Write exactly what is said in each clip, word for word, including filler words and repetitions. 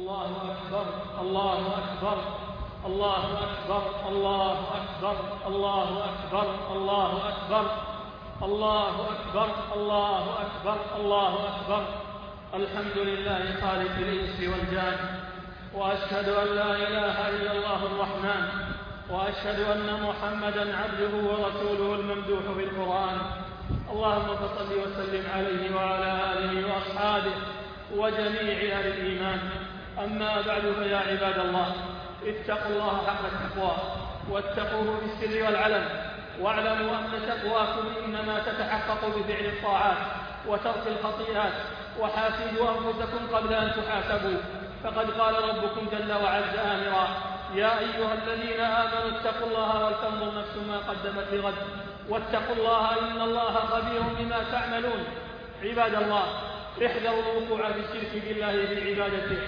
الله أكبر الله أكبر الله أكبر الله أكبر الله أكبر الله أكبر الله أكبر الله أكبر الله أكبر. الحمد لله خالق الإنس والجان، وأشهد أن لا إله إلا الله الرحمن، وأشهد أن محمدًا عبده ورسوله الممدوح بالقرآن. اللهم فصل وسلم عليه وعلى آله وأصحابه وجميع أهل الإيمان. أما بعد، فيا عباد الله، اتقوا الله حق التقوى واتقوه بالسر والعلن، واعلموا أن تقواكم إنما تتحقق بفعل الطاعات وترك الخطيئات، وحاسبوا أنفسكم قبل أن تحاسبوا. فقد قال ربكم جل وعز آمرا: يا أيها الذين آمنوا اتقوا الله ولتنظر نفس ما قدمت لغد واتقوا الله إن الله خبير بما تعملون. عباد الله، احذروا الوقوع في الشرك بالله في عبادته،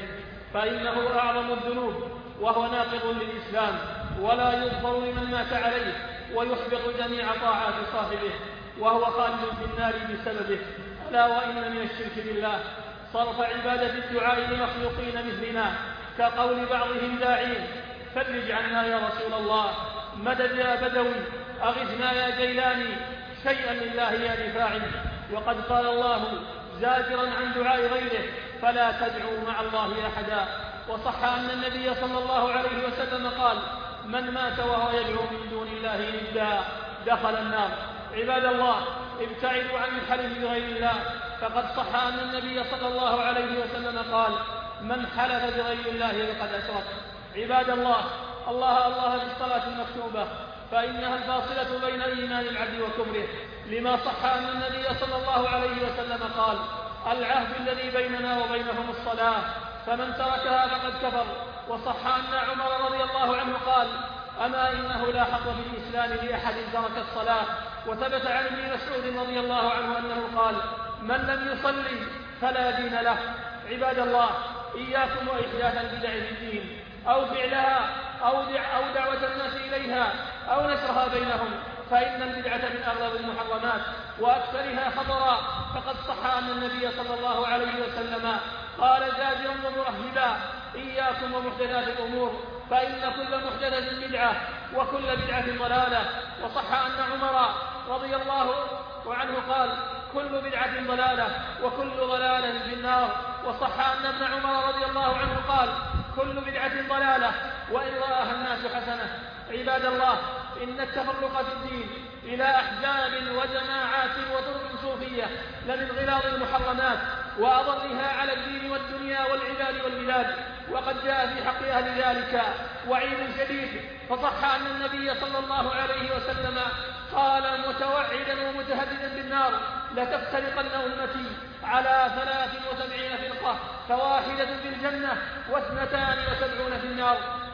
فإنه أعظم الذنوب وهو ناقض للإسلام، ولا يغفر لمن مات عليه، ويحبط جميع طاعات صاحبه، وهو خالد في النار بسببه. ألا وإن من الشرك بالله صرف عبادة الدعاء لمخلوقين مثلنا، كقول بعضهم داعين: فرج عنا يا رسول الله، مدد يا بدوي، أغثنا يا جيلاني، شيئا لله يا رفاعي. وقد قال الله زاجرا عن دعاء غيره: فلا تدعوا مع الله أحدا. وصح أن النبي صلى الله عليه وسلم قال: من مات وهو يدعو من دون الله ندا دخل النار. عباد الله، ابتعدوا عن الحلف بغير الله، فقد صح أن النبي صلى الله عليه وسلم قال: من حلف بغير الله فقد أشرك. عباد الله، الله الله بالصلاة المكتوبة، فإنها الفاصلة بين إيمان العبد وكفره، لما صح أن النبي صلى الله عليه وسلم قال: العهد الذي بيننا وبينهم الصلاة، فمن تركها فقد كفر. وصح أن عمر رضي الله عنه قال: أما إنه لا حظ في الإسلام لأحد ترك الصلاة. وثبت عن ابن مسعود رضي الله عنه أنه قال: من لم يصلي فلا دين له. عباد الله، إياكم وإحداث البدع في الدين، أو فعلها، أو دعوة الناس إليها، أو نشرها بينهم، فإن البدعة من أغلب المحرمات وأكثرها خطرا. فقد صح أن النبي صلى الله عليه وسلم قال زاجرا ومرهبا: إياكم ومحدثات الأمور، فإن كل محدثة بدعة وكل بدعة ضلالة. وصح أن عمر رضي الله عنه قال: كل بدعة ضلالة وكل ضلالة في النار. وصح أن ابن عمر رضي الله عنه قال: كل بدعة ضلالة وإن رآها الناس حسنة. عباد الله، إن التفرق في الدين إلى أحزاب وجماعات وطرق صوفية لمن غلاظ المحرمات وأضرها على الدين والدنيا والعباد والبلاد، وقد جاء في حق أهل ذلك وعيد شديد. فصح أن النبي صلى الله عليه وسلم قال متوعدا ومتهددا بالنار: لتفترقن أمتي على ثلاث وسبعين فرقة، فواحدة في الجنة واثنتان وسبعون في النار.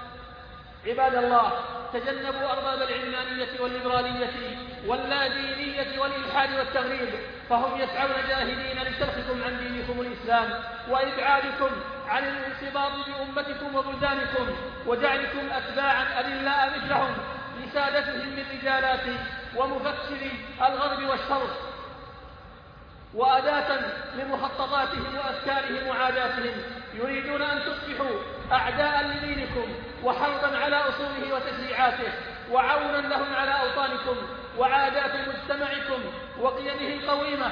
عباد الله، تجنبوا أرباب العلمانية والليبرالية واللادينية والإلحاد والتغريب، فهم يسعون جاهدين لترككم عن دينكم الإسلام وإبعادكم عن الانصباط بأمتكم وبلدانكم، وجعلكم أتباعا أذلاء مثلهم لسادتهم من رجالات ومفكري الغرب والشرق، وأداة لمخططاتهم وأفكارهم وعاداتهم. يريدون أن تصبحوا أعداء لدينكم وحربا على أصوله وتشريعاته، وعونا لهم على أوطانكم وعادات مجتمعكم وقيمه القويمة،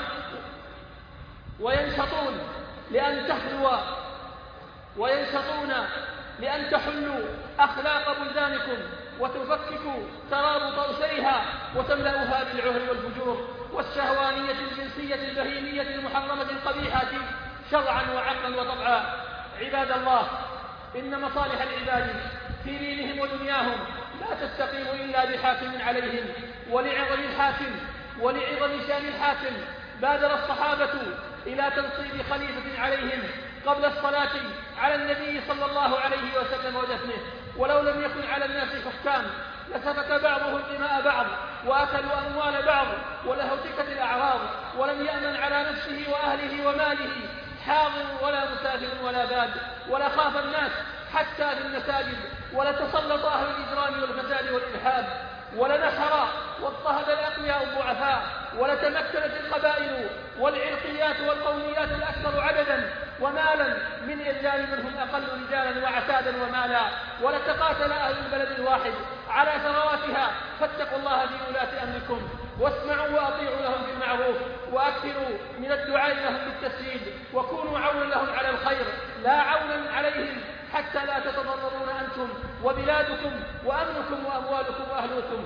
وينشطون لأن تحلوا وينشطون لأن تحلوا أخلاق بلدانكم وتفككوا ترابط أسرها وتملأها بالعهر والفجور والشهوانية الجنسية البهيمية المحرمة القبيحة شرعا وعقلا وطبعا. عباد الله، إن مصالح العباد في دينهم ودنياهم لا تستقيم إلا بحاكم عليهم، ولعظم الحاكم ولعظم شان الحاكم بادر الصحابة إلى تنصيب خليفة عليهم قبل الصلاة على النبي صلى الله عليه وسلم ودفنه. ولو لم يكن على الناس حكام لسفك بعضهم دماء بعض وأكلوا أموال بعض ولهتكت الأعراض، ولم يأمن على نفسه وأهله وماله حاضر ولا مسافر ولا باد، ولا خاف الناس حتى في المساجد، ولتسلط أهل الإجرام والفساد والإلحاد، ولنحر واضطهد الأقوياء الضعفاء، ولتمكنت القبائل والعرقيات والقوميات الأكثر عددا ومالا من الرجال منهم أقل رجالا وعتادا ومالا، ولتقاتل أهل البلد الواحد على ثرواتها. فاتقوا الله في ولاة أمركم واسمعوا وأطيعوا لهم بالمعروف، وأكثروا من الدعاء لهم بالتسديد، وكونوا عونا لهم على الخير لا عونا عليهم، حتى لا تتضررون أنتم وبلادكم وأمنكم وأموالكم وأهلكم.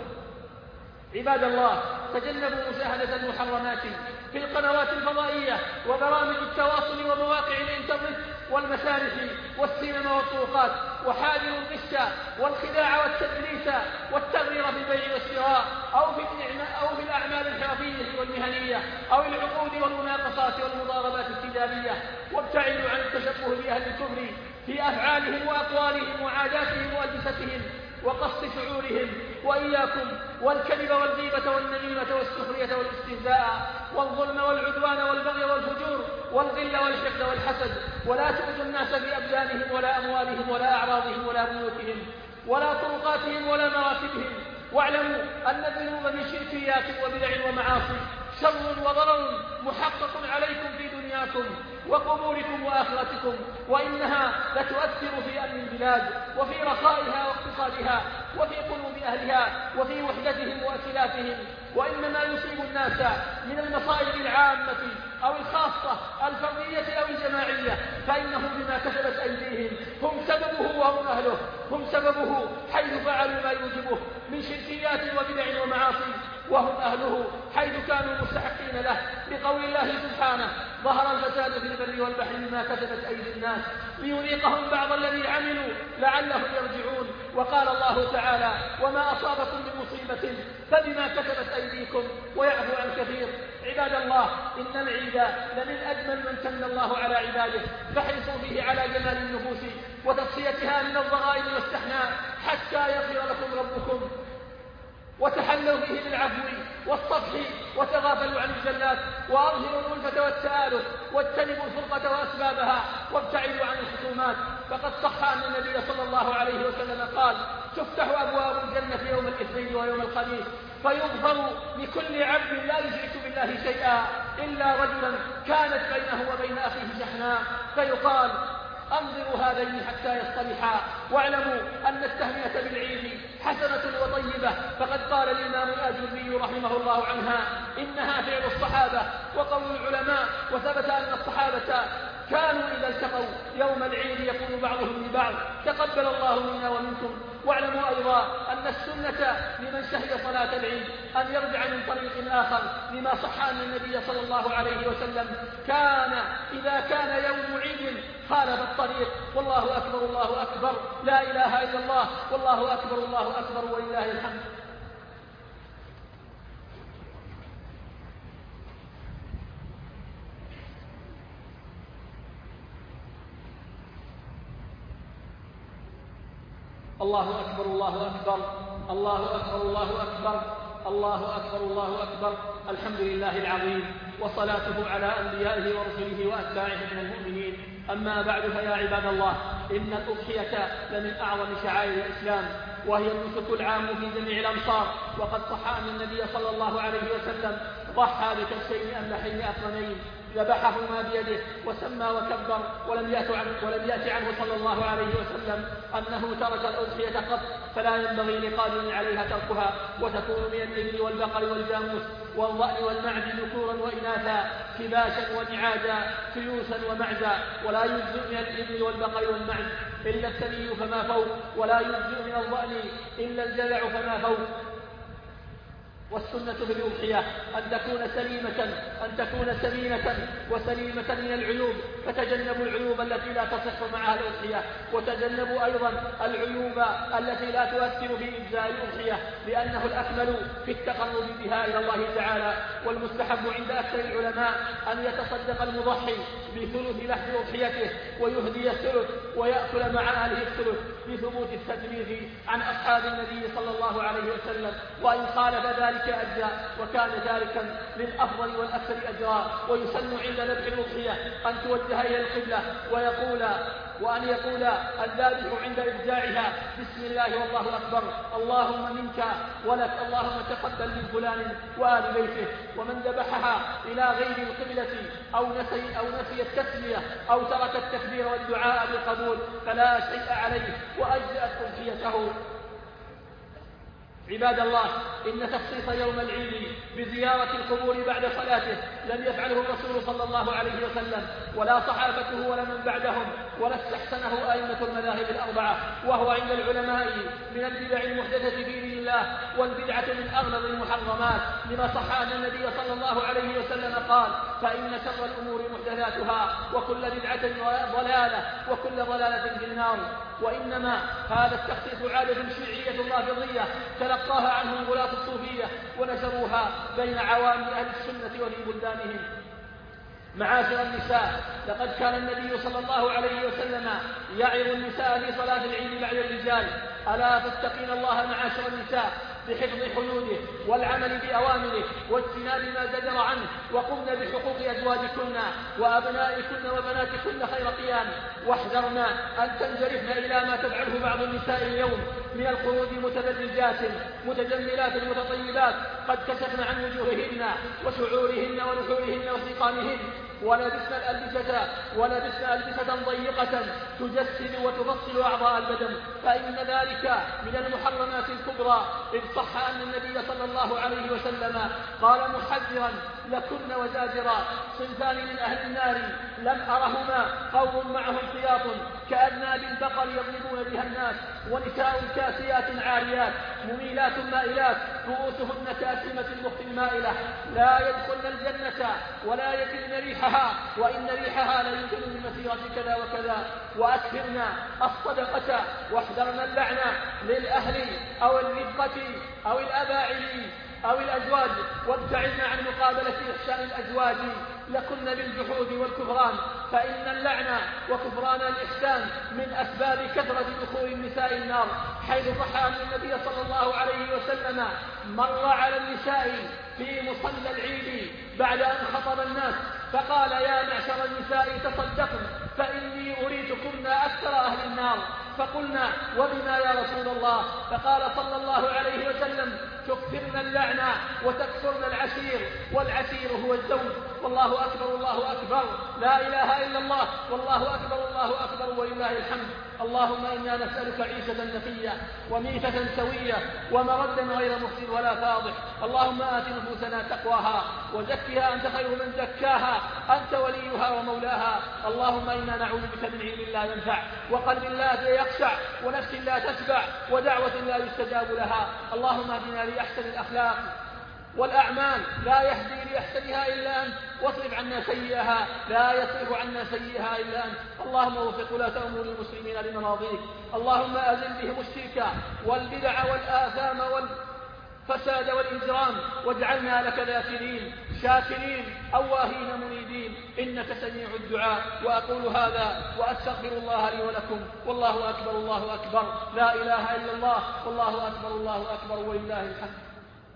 عباد الله، تجنبوا مشاهدة المحرمات في القنوات الفضائية وبرامج التواصل ومواقع الإنترنت والمسارح والسينما والطرقات، وحاذروا الغش والخداع والتدليس والتغرير في البيع والشراء أو في أو في الأعمال الحرفية والمهنية أو العقود والمناقصات والمضاربات التجارية، وابتعدوا عن التشبه بأهل الكفر في أفعالهم وأقوالهم وعاداتهم وألبستهم وقصد شعورهم. وإياكم والكذب والغيبة والنميمة والسخرية والاستهزاء والظلم والعدوان والبغي والفجور والغل والحقد والحسد، ولا تؤذوا الناس بأبدانهم ولا أموالهم ولا أعراضهم ولا بيوتهم ولا طرقاتهم ولا مراتبهم. واعلموا أن الذنوب من شركيات وبدع ومعاصي شر وضرر محقق عليكم في دنياكم وقبوركم وآخرتكم، وإنها لتؤثر في أمن البلاد وفي رخائها واقتصادها وفي قلوب أهلها وفي وحدتهم وأسلافهم. وإنما يصيب الناس من المصائب العامة أو الخاصة الفردية أو الجماعية فإنه بما كسبت أيديهم، هم سببه وهم أهله، هم سببه حيث فعلوا ما يوجبه من شركيات وبدع ومعاصي، وهم أهله حيث كانوا مستحقين له، بقول الله سبحانه: ظهر الفساد في البر والبحر بما كسبت أيدي الناس ليذيقهم بعض الذي عملوا لعلهم يرجعون. وقال الله تعالى: وما أصابكم من مصيبة فبما كسبت أيديكم ويعفو عن كثير. عباد الله، إن العيد لمن أجمل من سن الله على عباده، فاحرصوا فيه على جمال النفوس وتصفيتها من الضغائن والاستحناء حتى يغفر لكم ربكم، وتحلوا فيه بالعفو والصفح وتغافلوا عن الزلات، وأظهروا الألفة والتآلف، واجتنبوا الفرقة وأسبابها، وابتعدوا عن الخصومات. فقد صح أن النبي صلى الله عليه وسلم قال: تفتح أبواب الجنة يوم الاثنين ويوم الخميس فيغفر لكل عبد لا يشرك بالله شيئا إلا رجلا كانت بينه وبين أخيه شحناء، فيقال: أنظروا هذين حتى يصطلحا. واعلموا أن التهنئة بالعيد حسنة وطيبة، فقد قال الإمام الآجري رحمه الله عنها: إنها فعل الصحابة وقول العلماء. وثبت أن الصحابة كانوا إذا التقوا يوم العيد يقول بعضهم لبعض: تقبل الله منا ومنكم. واعلموا أيضا أن السنة لمن شهد صلاة العيد أن يرجع من طريق آخر، لما صح أن النبي صلى الله عليه وسلم كان إذا كان يوم عيد خالف الطريق: والله أكبر الله أكبر لا إله إلا الله والله أكبر الله أكبر ولله الحمد. الله أكبر الله أكبر الله أكبر الله أكبر الله أكبر الله أكبر. الحمد لله العظيم، وصلاته على أنبيائه ورسله وأتباعه من المؤمنين. أما بعد، فيا عباد الله، إن الأضحية لمن أعظم شعائر الإسلام، وهي النسك العام في جميع الأمصار. وقد صح أن النبي صلى الله عليه وسلم ضحى بكبشين أملحين أقرنين ذبحهما بيده وسمى وكبر، ولم يأت عنه, ولم يأت عنه صلى الله عليه وسلم أنه ترك الأضحية قط، فلا ينبغي لقادر عليها تركها، وتكون من الإبل والبقر والجاموس والضأن والمعز ذكورا وإناثا، كباشا ونعاجا، كيوسا ومعزا. ولا يجزئ من الإبل والبقر والمعز إلا الثني فما فوق، ولا يجزئ من الضأن إلا الجذع فما فوق. والسنة في الأضحية أن تكون سليمة أن تكون سليمة وسليمة من العيوب، فتجنبوا العيوب التي لا تصح معها الأضحية، وتجنبوا أيضا العيوب التي لا تؤثر في إجزاء الأضحية، لأنه الأكمل في التقرب بها إلى الله تعالى. والمستحب عند أكثر العلماء أن يتصدق المضحي بثلث لحم أضحيته ويهدي الثلث ويأكل مع أهله الثلث، لثبوت التجويز عن أصحاب النبي صلى الله عليه وسلم. وإن خالف ذلك أجزاء، وكان ذلك للأفضل والأكثر أجراء. ويسن عند ذبح الأضحية أن توجه إلى القبلة ويقول وأن يقول الذابح عند إرجاعها بسم الله والله أكبر اللهم منك ولك اللهم تقبل من فلان وآل بيته. ومن ذبحها إلى غير القبلة أو نسي أو نسي التسمية أو ترك التكبير والدعاء بالقبول فلا شيء عليه وأجزأت أضحيته. عباد الله، إن تخصيص يوم العيد بزيارة القبور بعد صلاته لم يفعله الرسول صلى الله عليه وسلم ولا صحابته ولا من بعدهم ولا استحسنه أئمة المذاهب الأربعة، وهو عند العلماء من البدع المحدثة في دين الله والبدعة من أغلظ المحرمات، لما صح أن النبي صلى الله عليه وسلم قال: فإن شر الأمور محدثاتها وكل بدعة ضلالة وكل ضلالة في النار. وإنما هذا التخصيص عادة شيعية رافضية تلقاها عنهم غلاة الصوفية ونشروها بين عوام أهل السنة وفي بلدانهم. معاشر النساء، لقد كان النبي صلى الله عليه وسلم يعظ النساء في صلاة العيد بعد الرجال: ألا تتقين الله معاشر النساء بحفظ حدوده والعمل بأوامره واجتناب ما زجر عنه، وقمن بحقوق أزواجكن وأبنائكن وبناتكن خير قيام، واحذرن أن تنجرفن إلى ما تفعله بعض النساء اليوم من الخروج متبرجات متجملات متطيبات قد كشفن عن وجوههن وشعورهن ونحورهن وسيقانهن، ولبسن الألبسة ولبسن ألبسة ضيقة تجسد وتفصل أعضاء البدن، فإن ذلك من المحرمات الكبرى. إذ صح أن النبي صلى الله عليه وسلم قال محذرا لكن وزاجرا: صنفان من أهل النار لم أرهما، قوم معهم خياط كأذناب البقر يضربون بها الناس، ونساء كاسيات عاريات مميلات مائلات رؤوسهن كاسمة البخت المائلة، لا يدخلن الجنة ولا يجدن ريحها، وإن ريحها لا يمكن من مسيرة كذا وكذا. وأكثرن الصدقة واحذرن اللعنة للأهل أو الرفقة أو الأباعد أو الأزواج، وابتعدن عن مقابلة إحسان الأزواج لكن بالجحود والكفران، فإن اللعنة وكفران الإحسان من أسباب كثرة دخول النساء النار، حيث صح أن النبي صلى الله عليه وسلم مر على النساء في مصلى العيد بعد أن خطب الناس فقال: يا معشر النساء تصدقن فإني أريدكن أكثر أهل النار. فقلنا: وبما يا رسول الله؟ فقال صلى الله عليه وسلم: تكثرن اللعنة وتكثرن العشير، والعشير هو الزوج. والله أكبر الله أكبر، لا إله إلا الله، والله أكبر الله أكبر ولله الحمد. اللهم إنا نسألك عيشة نقية وميتة سوية ومردا غير مخزٍ ولا فاضح. اللهم آت نفوسنا تقواها وزكها أنت خير من زكاها، أنت وليها ومولاها. اللهم إنا نعوذ بك من علم لا ينفع وقلب لا يخشع ونفس لا تشبع ودعوة لا يستجاب لها. اللهم اهدنا لأحسن الأخلاق والأعمال، لا يهدي لأحسنها إلا أنت، واصرف عنا سيئها لا يصرف عنا سيئها إلا أنت. اللهم وفق ولاة أمور المسلمين لمراضيك. اللهم أزل بهم الشرك والبدع والآثام والفساد والإجرام، واجعلنا لك ذاكرين شاكرين أواهين منيبين، إنك سميع الدعاء. وأقول هذا وأستغفر الله لي ولكم، والله أكبر الله أكبر، لا إله إلا الله، والله أكبر الله أكبر ولله الحمد.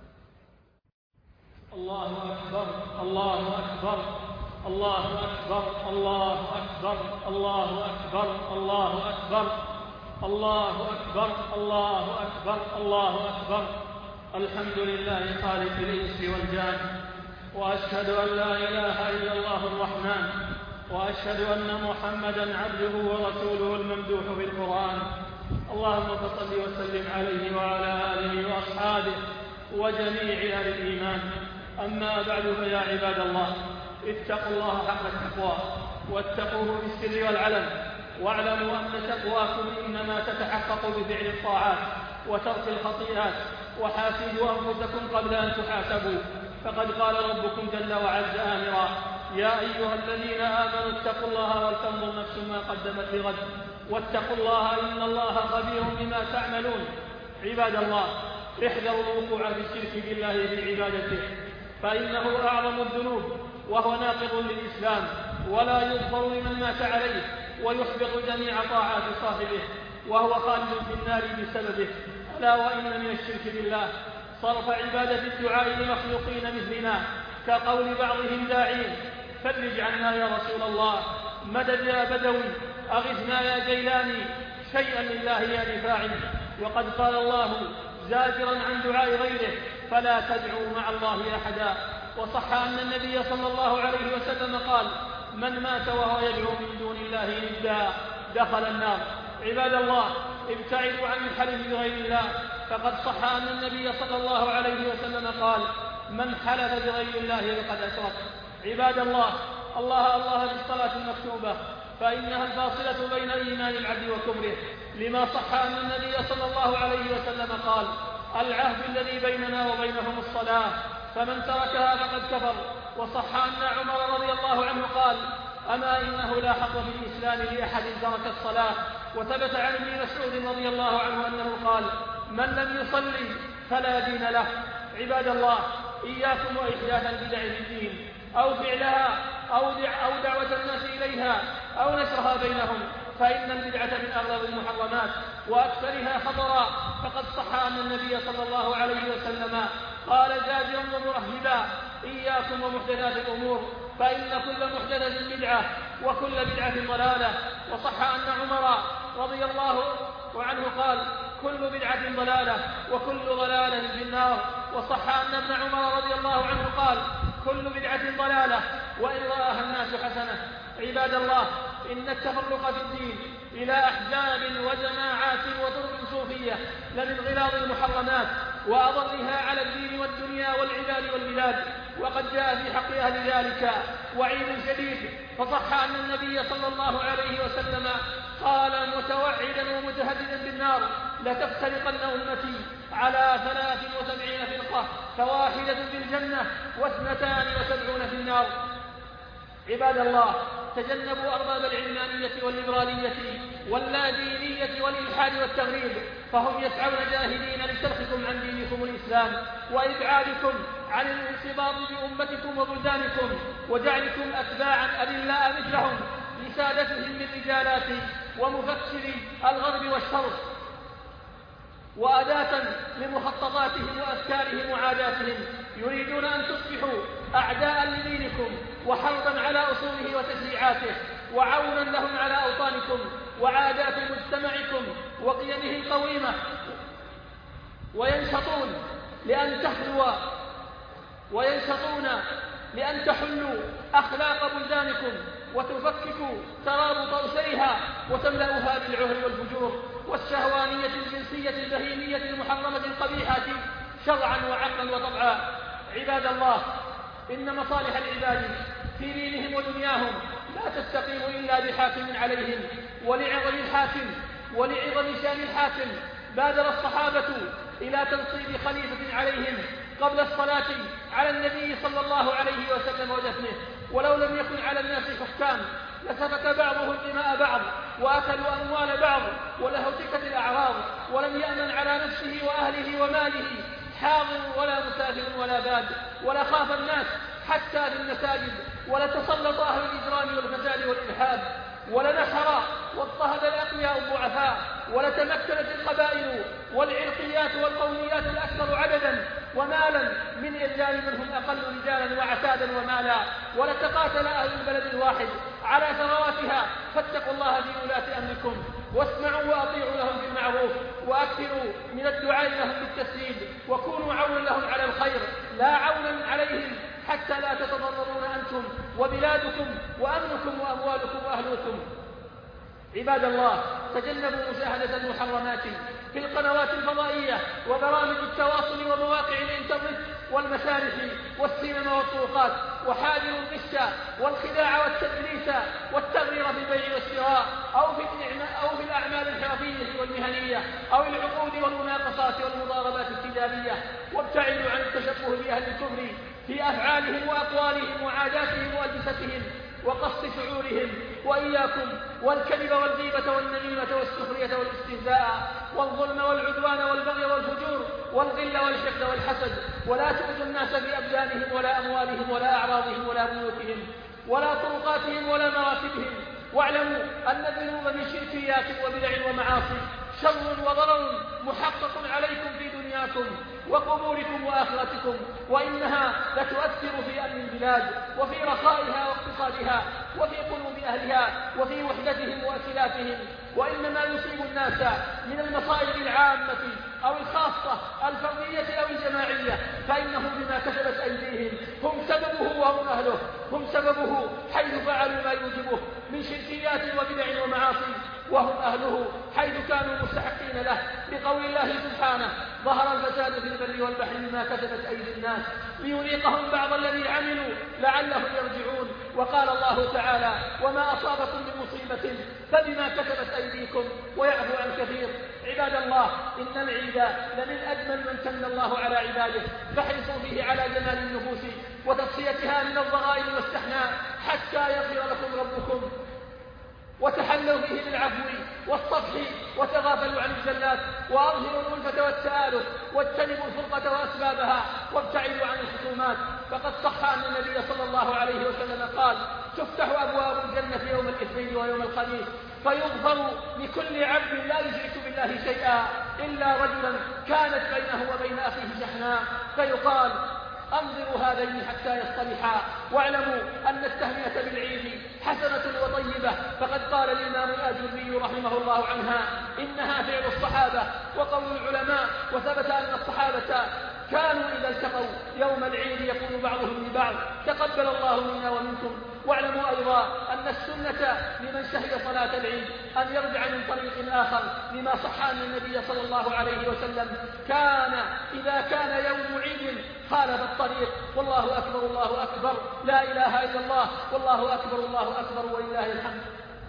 الله أكبر الله أكبر الله أكبر الله أكبر الله أكبر الله أكبر الله أكبر الله أكبر الله أكبر. الحمد لله خالق الإنس والجان، وأشهد أن لا إله إلا الله الرحمن، وأشهد أن محمدا عبده ورسوله الممدوح في القرآن. اللهم فصل وسلم عليه وعلى آله وأصحابه وجميع أهل الإيمان. أما بعد، فيا عباد الله، اتقوا الله حق التقوى واتقوه بالسر والعلن، واعلموا أن تقواكم إنما تتحقق بفعل الطاعات وترك الخطيئات، وحاسبوا أنفسكم قبل أن تحاسبوا. فقد قال ربكم جل وعز آمرا: يا أيها الذين آمنوا اتقوا الله ولتنظر نفس ما قدمت لغد واتقوا الله إن الله خبير بما تعملون. عباد الله، احذروا الوقوع في الشرك بالله في عبادته، فإنه أعظم الذنوب وهو ناقض للإسلام، ولا يغفر لمن مات عليه، ويحبط جميع طاعات صاحبه، وهو خالد في النار بسببه. ألا وإن من الشرك بالله صرف عبادة الدعاء لمخلوقين مثلنا، كقول بعضهم داعين: فرج عنا يا رسول الله، مدد يا بدوي، أغثنا يا جيلاني شيئا لله يا نفاعي. وقد قال الله زاجرا عن دعاء غيره: فلا تدعوا مع الله أحدا. وصح أن النبي صلى الله عليه وسلم قال: من مات وهو يدعو من دون الله ندا دخل النار. عباد الله، ابتعدوا عن الحلف بغير الله، فقد صح أن النبي صلى الله عليه وسلم قال: من حلف بغير الله فقد أشرك. عباد الله، الله الله بالصلاة المكتوبة، فإنها الفاصلة بين إيمان العبد وكفره، لما صح أن النبي صلى الله عليه وسلم قال: العهد الذي بيننا وبينهم الصلاة، فمن تركها فقد كفر. وصح أن عمر رضي الله عنه قال: أما إنه لا حق في الإسلام لأحد ترك الصلاة. وثبت عن ابن مسعود رضي الله عنه أنه قال: من لم يصلي فلا دين له. عباد الله، إياكم وإحداث البدع في الدين، أو فعلها أو دعوة الناس إليها أو نشرها بينهم، فإن البدعة من أغلب المحرمات وأكثرها خطرا. فقد صح أن النبي صلى الله عليه وسلم قال زاجرا ومرهبا: إياكم ومحدثات الأمور، فإن كل محدثة بدعة وكل بدعة ضلالة. وصح أن عمر رضي الله عنه قال: كل بدعة ضلالة وكل ضلالة في النار. وصح أن ابن عمر رضي الله عنه قال: كل بدعة ضلالة وإن رآها الناس حسنة. عباد الله، إن التفرق في الدين إلى أحزاب وجماعات وطرق صوفية لمن غلاظ المحرمات وأضرها على الدين والدنيا والعباد والبلاد. وقد جاء في حق أهل ذلك وعيد شديد، فصح أن النبي صلى الله عليه وسلم قال متوعدا ومتهددا بالنار: لتفترقن أمتي على ثلاث وسبعين فرقة، فواحدة في الجنة واثنتان وسبعون في النار. عباد الله، تجنبوا أرباب العلمانية والليبرالية واللادينية والإلحاد والتغريب، فهم يسعون جاهدين لسلخكم عن دينكم الإسلام وإبعادكم عن الانصباط بأمتكم وبلدانكم وجعلكم أتباعا أذلاء مثلهم لسادتهم من رجالات ومفكري الغرب والشرق، وأداة لمخططاتهم وأفكارهم وعاداتهم. يريدون أن تصبحوا أعداء لدينكم وحربا على أصوله وتشريعاته، وعونا لهم على أوطانكم وعادات مجتمعكم وقيمه القويمة، وينشطون لأن تحلوا وينشطون لأن تحلوا أخلاق بلدانكم وتفككوا ترابط أسرها وتملأها بالعهر والفجور والشهوانية الجنسية البهيمية المحرمة القبيحة شرعا وعقلا وطبعا. عباد الله، إن مصالح العباد في دينهم ودنياهم لا تستقيم إلا بحاكم عليهم، ولعظم الحاكم ولعظم شان الحاكم بادر الصحابة إلى تنصيب خليفة عليهم قبل الصلاة على النبي صلى الله عليه وسلم ودفنه. ولو لم يكن على الناس حكام لسفك بعضهم دماء بعض وأكلوا أموال بعض ولهتكت الأعراض، ولم يأمن على نفسه وأهله وماله حاضر ولا مسافر ولا باد، ولخاف الناس حتى في المساجد، ولتسلط أهل الإجرام والفساد والإلحاد، ولنحر واضطهد الأقوياء الضعفاء، ولتمكنت القبائل والعرقيات والقوميات الأكثر عددا ومالا من إرجال منهم أقل رجالا وعتادا ومالا، ولتقاتل أهل البلد الواحد على ثرواتها. فاتقوا الله في ولاة أمركم واسمعوا وأطيعوا لهم بالمعروف، وأكثروا من الدعاء لهم بالتسديد، وكونوا عونا لهم على الخير لا عونا عليهم، حتى لا تتضررون أنتم وبلادكم وأمنكم وأموالكم وأهلكم. عباد الله، تجنبوا مشاهدة المحرمات في القنوات الفضائية وبرامج التواصل ومواقع الإنترنت والمسارح والسينما والطرقات، وحاذروا الغش والخداع والتدليس والتغيير في البيع والشراء أو في أو في الأعمال الحرفية والمهنية أو العقود والمناقصات والمضاربات التجارية، وابتعدوا عن التشبه بأهل الكفر في أفعالهم وأقوالهم وعاداتهم وألبستهم وقصد شعورهم. وإياكم والكذب والغيبة والنميمة والسخرية والاستهزاء والظلم والعدوان والبغي والفجور والغل والحقد والحسد، ولا تؤذوا الناس في أبدانهم ولا أموالهم ولا أعراضهم ولا بيوتهم ولا طرقاتهم ولا مراتبهم. واعلموا أن الذنوب من شركيات وبدع ومعاصي شر وضرر محقق عليكم في دنياكم وقبوركم وآخرتكم، وإنها لتؤثر في أمن البلاد وفي رخائها واقتصادها وفي قلوب أهلها وفي وحدتهم وائتلافهم. وإن ما يصيب الناس من المصائب العامة أو الخاصة الفردية أو الجماعية فإنه بما كسبت أيديهم، هم سببه وهم أهله، هم سببه حيث فعلوا ما يوجبه من شركيات وبدع ومعاصي، وهم أهله حيث كانوا مستحقين له، بقول الله سبحانه: ظهر الفساد في البر والبحر بما كسبت أيدي الناس ليذيقهم بعض الذي عملوا لعلهم يرجعون. وقال الله تعالى: وما أصابكم من مصيبة فبما كسبت أيديكم ويعفو عن كثير. عباد الله، إن العيد لمن أجمل من سن الله على عباده، فاحرصوا فيه على جمال النفوس وتصفيتها من الضغائن والاستحناء حتى يغفر لكم ربكم، وتحلوا فيه بالعفو والصفح وتغافلوا عن الزلات، وأظهروا الألفة والتآلف، واجتنبوا الفرقة وأسبابها، وابتعدوا عن الخصومات. فقد صح أن النبي صلى الله عليه وسلم قال: تفتح أبواب الجنة يوم الاثنين ويوم الخميس فيغفر لكل عبد لا يشرك بالله شيئا إلا رجلا كانت بينه وبين أخيه شحناء، فيقال: أنظروا هذين حتى يصطلحا. واعلموا أن التهنئة بالعيد حسنة وطيبة، فقد قال الإمام الآجري رحمه الله عنها: إنها فعل الصحابة وقول العلماء. وثبت أن الصحابة كانوا إذا التقوا يوم العيد يقول بعضهم لبعض: تقبل الله منا ومنكم. واعلموا أيضا أن السنة لمن شهد صلاة العيد أن يرجع من طريق آخر، لما صح أن النبي صلى الله عليه وسلم كان إذا كان يوم عيد خالف الطريق: والله أكبر الله أكبر، لا إله إلا الله، والله أكبر الله أكبر، ولله الحمد.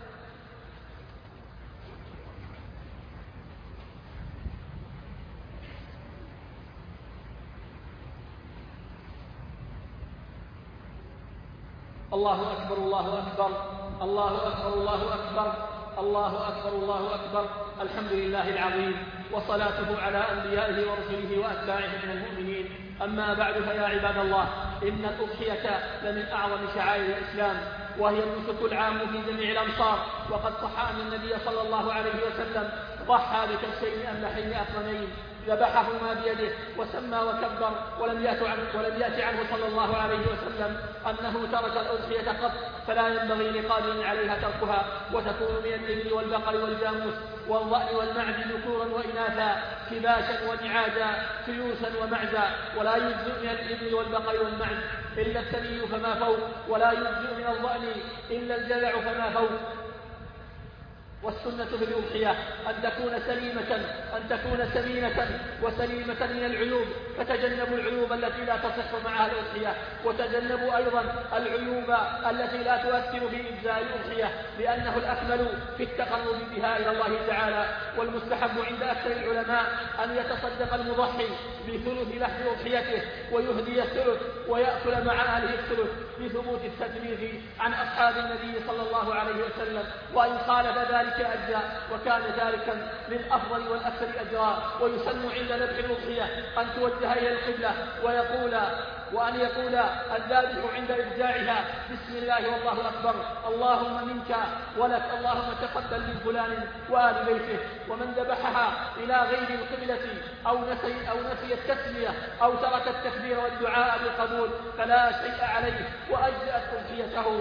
الله أكبر الله أكبر، الله أكبر الله أكبر، الله أكبر الله أكبر. الحمد لله العظيم، وصلاته على أنبيائه ورسله وأتباعه من المؤمنين. أما بعد، فيا عباد الله، إن الأضحية لمن أعظم شعائر الإسلام، وهي النسك العام في جميع الأمصار. وقد صح أن النبي صلى الله عليه وسلم ضحى بكبشين أملحين أقرنين ذبحهما بيده وسمى وكبر، ولم يأت عنه, ولم يأت عنه صلى الله عليه وسلم أنه ترك الأضحية قط، فلا ينبغي لقادر عليها تركها، وتكون من الإبل والبقر والجاموس والضأن والمعز ذكورا وإناثا، كباشا ونعاجا، كيوسا ومعزا. ولا يجزئ من الإبل والبقر والمعز إلا الثني فما فوق، ولا يجزئ من الضأن إلا الجذع فما فوق. والسنة في الأضحية أن تكون سليمة أن تكون سمينة وسليمة من العيوب، فتجنبوا العيوب التي لا تصح معها الأضحية، وتجنبوا أيضا العيوب التي لا تؤثر في إجزاء الأضحية، لأنه الأكمل في التقرب بها إلى الله تعالى. والمستحب عند أكثر العلماء أن يتصدق المضحي بثلث لحم أضحيته ويهدي الثلث ويأكل مع أهله الثلث، لثبوت التجريد عن أصحاب النبي صلى الله عليه وسلم. وإن خالف ذلك أجزاء، وكان ذلك للأفضل والأكثر أجرا. ويسن عند ذبح الأضحية أن توجه إلى القبلة ويقول وأن يقول الذابح عند إرجاعها: بسم الله والله أكبر، اللهم منك ولك، اللهم تقبل من فلان وآل بيته. ومن ذبحها إلى غير القبلة أو نسي, أو نسي التسمية أو ترك التكبير والدعاء بالقبول فلا شيء عليه، وأجزأت أضحيته.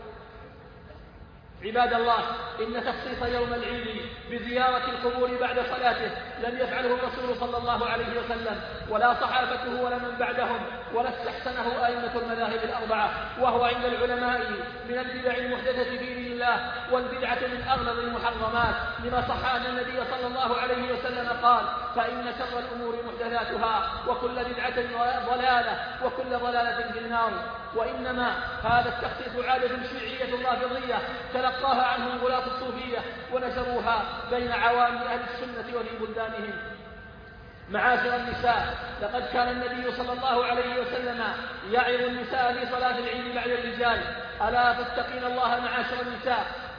عباد الله، إن تخصيص يوم العيد بزيارة القبور بعد صلاته لم يفعله الرسول صلى الله عليه وسلم ولا صحابته ولا من بعدهم، ولا استحسنه أئمة المذاهب الأربعة، وهو عند العلماء من البدع المحدثة في دين الله، والبدعة من أغلظ المحرمات، لما صح أن النبي صلى الله عليه وسلم قال: فإن شر الأمور محدثاتها، وكل بدعة ضلالة، وكل ضلالة في النار. وإنما هذا التخصيص عادة شيعية رافضية تلقاها عنهم غلاة الصوفية ونشروها بين عوام أهل السنة وفي بلدانهم. معاشر النساء، لقد كان النبي صلى الله عليه وسلم يعظ النساء في صلاة العيد بعد الرجال: ألا تتقين الله معاشر النساء،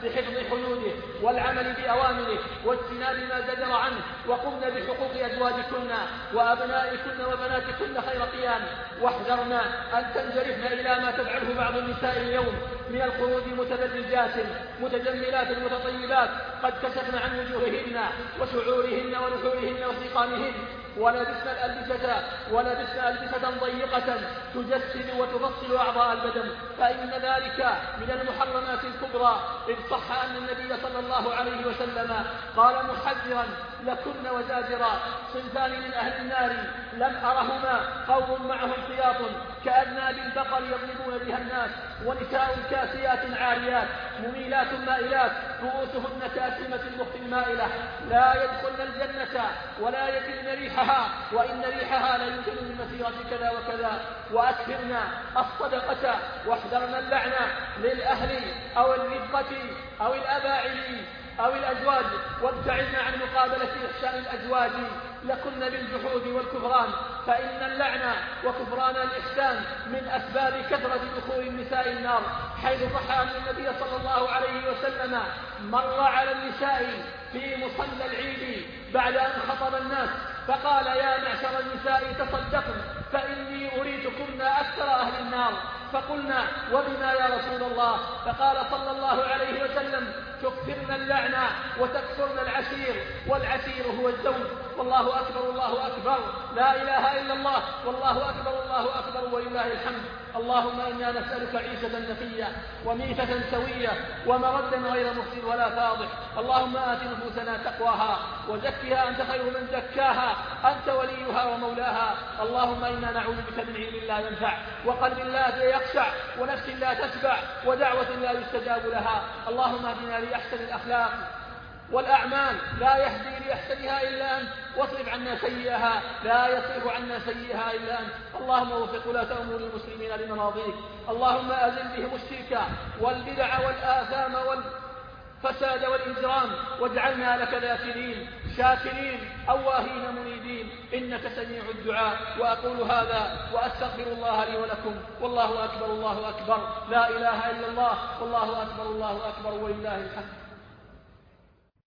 بحفظ حدوده والعمل بأوامره واجتناب ما زجر عنه، وقمن بحقوق أزواجكن وأبنائكن وبناتكن خير قيام، واحذرنا أن تنجرفن إلى ما تفعله بعض النساء اليوم من الخروج متبرجات متجملات متطيبات قد كشفن عن وجوههن وشعورهن ونحورهن وسقامهن، ولبسن الألبسة ولبسن ألبسة ضيقة تجسد وتفصل أعضاء البدن، فإن ذلك من المحرمات الكبرى، إذ صح أن النبي صلى الله عليه وسلم قال محذرا لكن وزاجرا: صنفان من أهل النار لم أرهما، قوم معهم خياط كأذناب البقر يضربون بها الناس، ونساء كاسيات عاريات مميلات مائلات رؤوسهن كأسلمة البخت المائلة، لا يدخلن الجنة ولا يجدن ريحها، وإن ريحها لا يوجد من مسيرة كذا وكذا. وأكثرنا الصدقة واحذرنا اللعنة للأهل أو الرفقة أو الأباعد أو الأزواج، وابتعدنا عن مقابلة إحسان الأزواج لكن بالجحود والكفران، فإن اللعنة وكفران الإحسان من أسباب كثرة دخول النساء النار، حيث صح أن النبي صلى الله عليه وسلم مر على النساء في مصلى العيد بعد أن خطب الناس فقال: يا معشر النساء تصدقن فإني أريدكن أكثر أهل النار. فقلنا: وبما يا رسول الله؟ فقال صلى الله عليه وسلم: تكثرن اللعنة وتكثرن العشير، والعشير هو الزوج. والله أكبر الله أكبر، لا إله إلا الله، والله أكبر الله أكبر ولله الحمد. اللهم إنا نسألك عيشة نقية وميتة سوية ومردا غير مفسد ولا فاضح. اللهم آت نفوسنا تقواها وزكها أنت خير من زكاها، أنت وليها ومولاها. اللهم إنا نعوذ بك من علم لا ينفع وقلب لا يخشع ونفس لا تشبع ودعوة لا يستجاب لها. اللهم اهدنا لأحسن الأخلاق والأعمال، لا يهدي لأحسنها إلا أنت، واصرف عنا سيئها لا يصرف عنا سيئها إلا أنت. اللهم وفق ولاة أمور المسلمين لمراضيك. اللهم أزل بهم الشرك والبدع والآثام والفساد والإجرام، واجعلنا لك ذاكرين شاكرين أواهين منيبين، إنك سميع الدعاء. وأقول هذا وأستغفر الله لي ولكم، والله أكبر الله أكبر، لا إله إلا الله، والله أكبر الله أكبر ولله الحمد.